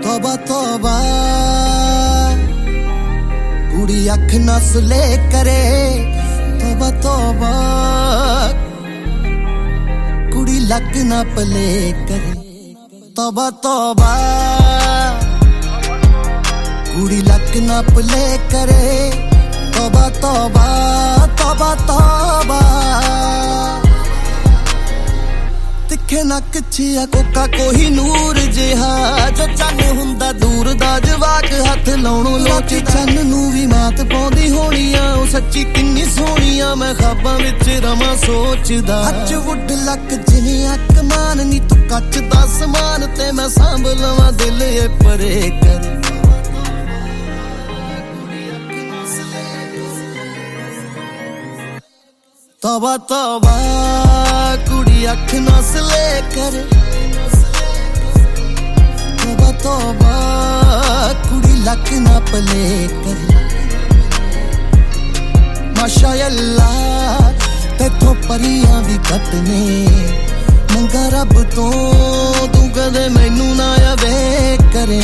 तौबा तौबा कुड़ी अख नसले करे तौबा तौबा कुड़ी लक ना पले करे तौबा तौबा कुड़ी लक ना पले करे तौबा तौबा तौबा तौबा तिखे नक चिया कोका कोही नूर जिहा जो चन हुंदा दूर दा जवाक हथ लाउणों लोची चन नू भी मात पाउंदी होनी आ ओ सच्ची किन्नी सोहनी आ मैं ख्वाबां विच रवां सोचदा अच वुड लक जिवें अक मान नी तू कच दा समान ते मैं सांभ लवां दिल ए परे कर तौबा तौबा कुड़ी अख नसले करे तौबा तौबा कुड़ी लक ना पले करे माशा अल्लाह तेथों परियां भी कटने मंगा रब तो तू कदे मैनू ना आवे करे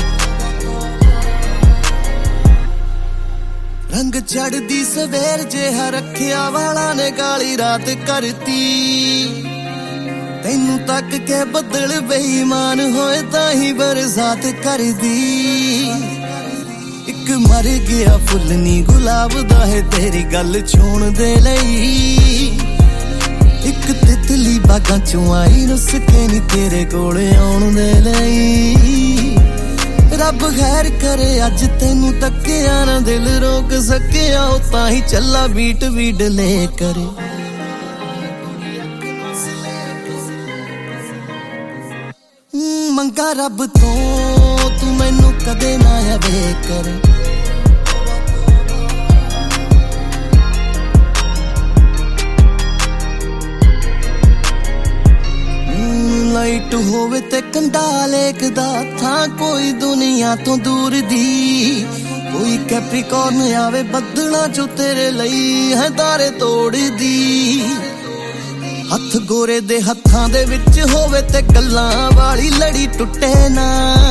रंग चढ़दी सवेर जेहा रखिया वाला ने काली रात करती तैनू तक के बदल बेईमान होए ताही बरसात कर दी एक मर गया फुल नी गुलाब दा है तेरी गल छोण दे लई एक तितली बागां चों आई रुस के नी तेरे कोले आउण दे लई रब खैर करे अज तेनू तकिया ना दिल रोक सकिया ताही चला बीट भी डले करे मंगा रब तो तू मैनू कदे ना आवे करे लाइट होवे ते कंडा लेकदा थां कोई दुनिया तो दूर दी कोई कैप्रिकॉर्न आवे बदला चो तेरे लई है दारे तोड़ दी हथ गोरे दे हत्थां दे विच होवे ते गल्लां वाली लड़ी टुटे ना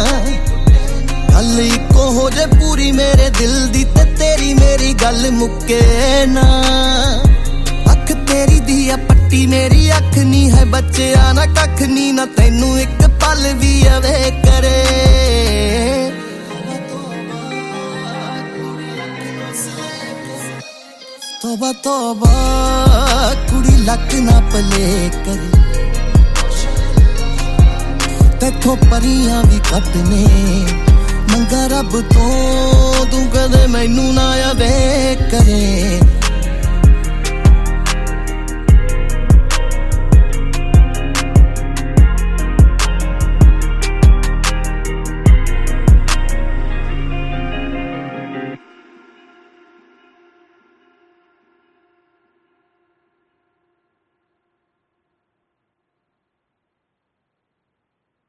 गल इको हो जे पूरी मेरे दिल दी ते तेरी मेरी गल मुक्के ना अख तेरी दी पट्टी मेरी अख नी है बच्चे आना कख नी ना तैनू एक पल भी आवे करे तौबा तौबा कुड़ी लक ना पले करे तेथों परियां भी कटने मंगा रब तो तू कदे मैनू ना आवे करे